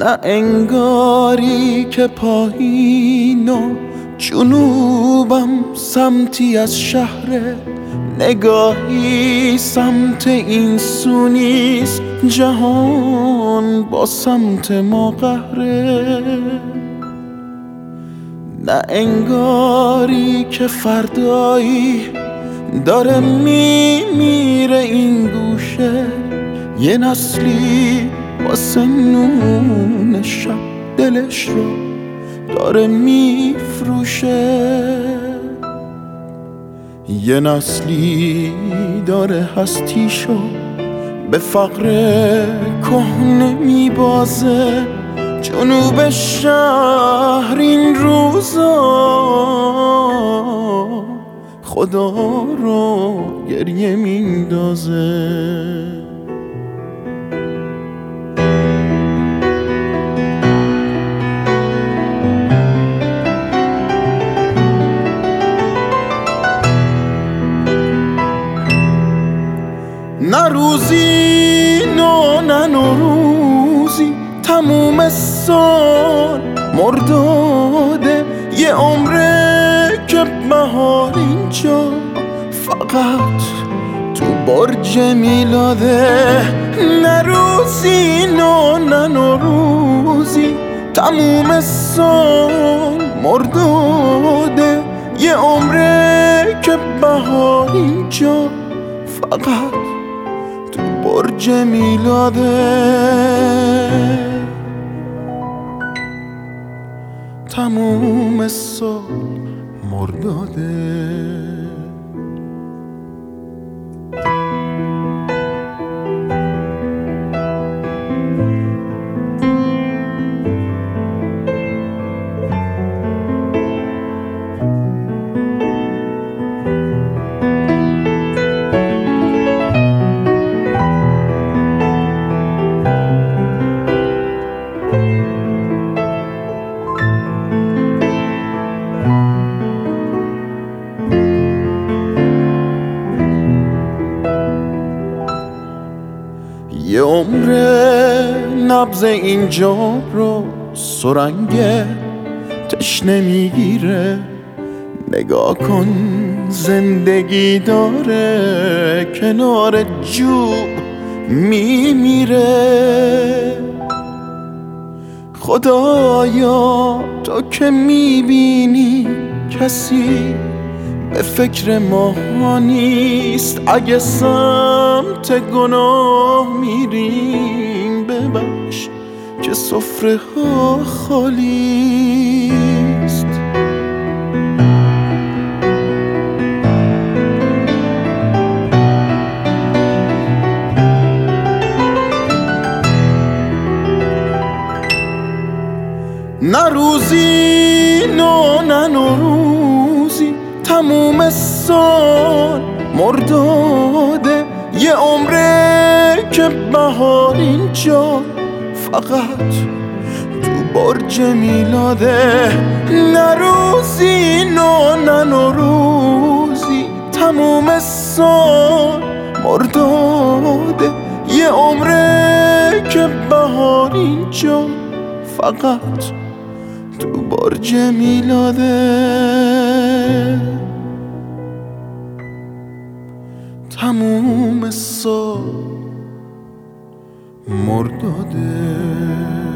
نه انگاری که پایین و جنوبم سمتی از شهره، نگاهی سمت این سو نیست، جهان با سمت ما قهره. نه انگاری که فردایی داره میمیره این گوشه، یه نسلی واسه نون شب دلش رو داره میفروشه، یه نسلی داره هستیشو به فقر کهنه میبازه. جنوب شهر این روزا خدا رو گریه میندازه. نه روزی نه نوروزی، تموم سال مرداده، یه عمره که بهار اینجا فقط تو برج میلاده. نه روزی نه نوروزی، تموم سال مرداده، یه عمره که بهار اینجا فقط تو برج میلاده. تموم سال مرداده. یه عمره نبض اینجا رو سرنگ تشنه میگیره، نگاه کن زندگی داره کنار جوب میمیره. خدایا تو که میبینی کسی به فکر ما نیست، اگه سمت گناه میریم ببخش که سفره ها خالیست. نه روزی نه نوروزی، تموم سال مرداده، یه عمره که بهار اینجا فقط تو برج میلاده. نه روزی نه نوروزی، تموم سال مرداده، یه عمره که بهار اینجا فقط تو برج میلاده. تموم سال مرداده.